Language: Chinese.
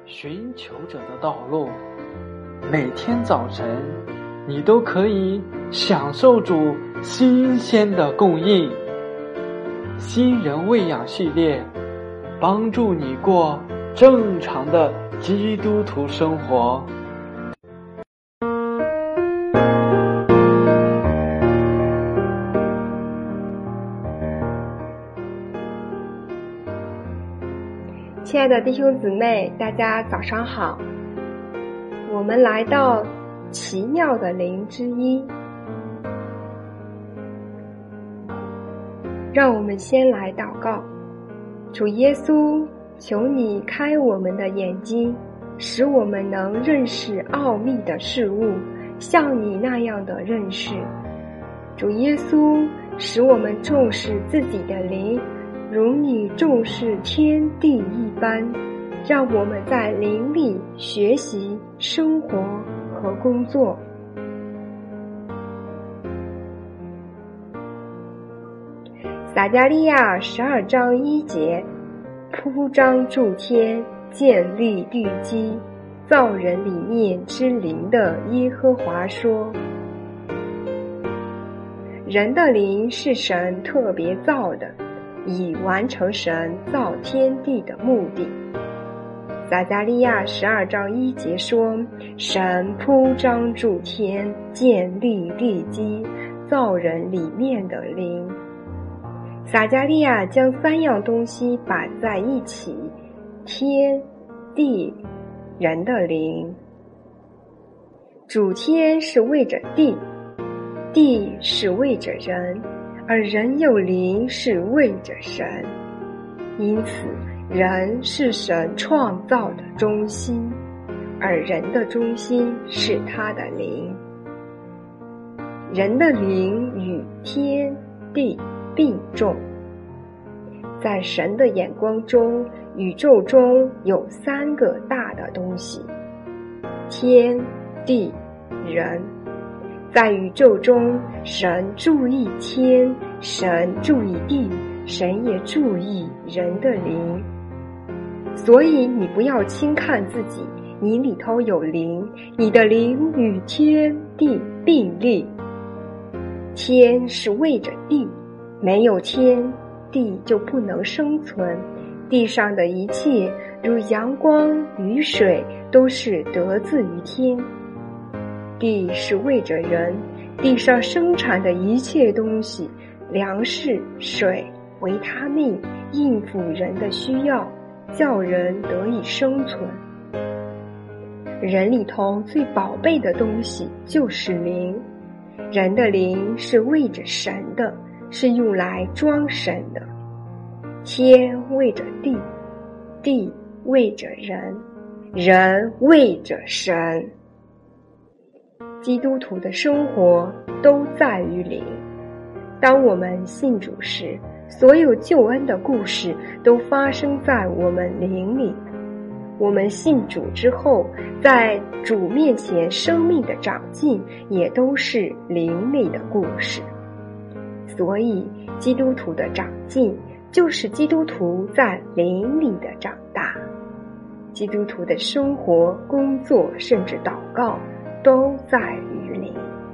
寻求者的道路。每天早晨，你都可以享受主新鲜的供应。新人喂养系列，帮助你过正常的基督徒生活。 亲爱的弟兄姊妹，大家早上好。我们来到奇妙的灵之一，让我们先来祷告。主耶稣，求你开我们的眼睛，使我们能认识奥秘的事物，像你那样的认识。主耶稣，使我们重视自己的灵，如你重视天地一般，让我们在灵里学习、生活和工作。撒迦利亚12章1节，铺张诸天，建立地基，造人里面之灵的耶和华说，人的灵是神特别造的，以完成神造天地的目的。撒迦利亚12章1节说，神铺张诸天，建立地基，造人里面的灵。撒迦利亚将3样东西摆在一起，天、地、人的灵。主天是为着地，地是为着人，而人有灵是为着神。因此人是神创造的中心，而人的中心是他的灵。人的灵与天地并重。在神的眼光中，宇宙中有3个大的东西，天地人。在宇宙中，神注意天，神注意地，神也注意人的灵。所以你不要轻看自己，你里头有灵，你的灵与天地并立。天是为着地，没有天，地就不能生存。地上的一切，如阳光、雨水，都是得自于天。地是为着人，地上生产的一切东西，粮食、水，维他命，应付人的需要，叫人得以生存。人里头最宝贝的东西就是灵，人的灵是为着神的，是用来装神的。天为着地，地为着人，人为着神。基督徒的生活都在于灵。当我们信主时，所有救恩的故事都发生在我们灵里。我们信主之后，在主面前生命的长进，也都是灵里的故事。所以基督徒的长进，就是基督徒在灵里的长大。基督徒的生活、工作，甚至祷告，都在于灵。